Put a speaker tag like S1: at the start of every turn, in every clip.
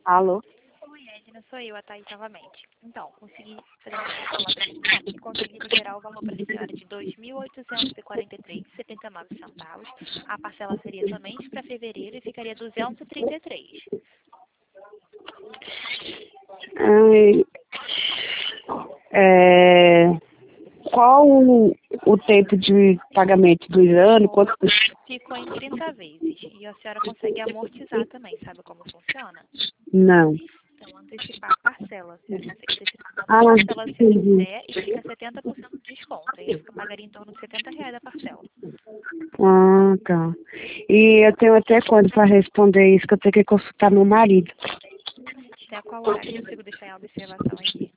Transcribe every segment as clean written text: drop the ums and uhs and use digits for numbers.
S1: Alô?
S2: Oi, Edna, sou eu, a Thaís, novamente. Então, consegui fazer uma calculação e consegui liberar o valor para a senhora de R$ 2.843,79. A parcela seria somente para fevereiro e ficaria 233.
S1: Ai, qual o tempo de pagamento dos anos? Quanto?
S2: Ficou em 30 vezes. E a senhora consegue amortizar também, sabe como funciona?
S1: Não.
S2: Então, antecipar a parcela. A senhora consegue antecipar
S1: Ah,
S2: a parcela se ela
S1: entendi.
S2: quiser e fica 70% de desconto. Aí fica pagaria em torno de R$ 70 a parcela.
S1: Ah, tá. E eu tenho até quando para responder isso, que eu tenho que consultar meu marido.
S2: Até qual horário eu consigo deixar em observação aqui?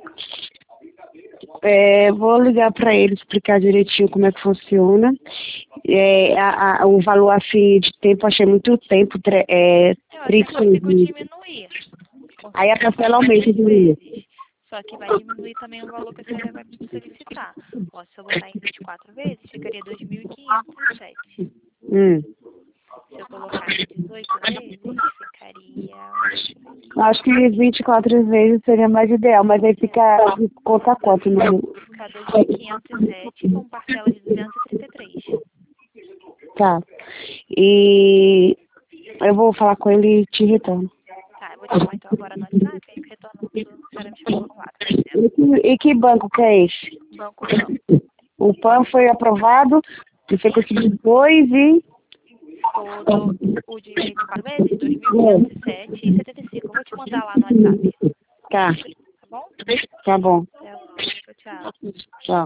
S1: Vou ligar para ele explicar direitinho como é que funciona. O valor assim de tempo, achei muito tempo,
S2: Eu até
S1: 30
S2: consigo
S1: dias.
S2: diminuir.
S1: Aí a
S2: Consigo
S1: parcela
S2: diminuir
S1: aumenta
S2: 10
S1: de mim.
S2: vezes. Só que vai diminuir também o valor que a senhora vai solicitar. Ó, se eu botar em 24 vezes, ficaria 2.507.
S1: Hum.
S2: Se eu colocar em 18 vezes, ficaria... Deixa eu ver aqui.
S1: Acho que 24 vezes seria mais ideal, mas aí fica conta quanto, né?
S2: Ficar 2.507 com parcela de 233.
S1: Tá. E eu vou falar com ele e te retorno.
S2: Tá, eu vou te chamar então agora no WhatsApp, aí eu retorno quando a senhora me chamar no WhatsApp, tá certo?
S1: E que banco que é esse?
S2: Banco Pan.
S1: O PAN foi aprovado, você conseguiu dois e...
S2: O de 24 vezes, 2.507,75. Eu vou te mandar lá no WhatsApp,
S1: Tá,
S2: tá bom?
S1: tá bom.
S2: Até logo. Tchau, tchau.
S1: Tchau.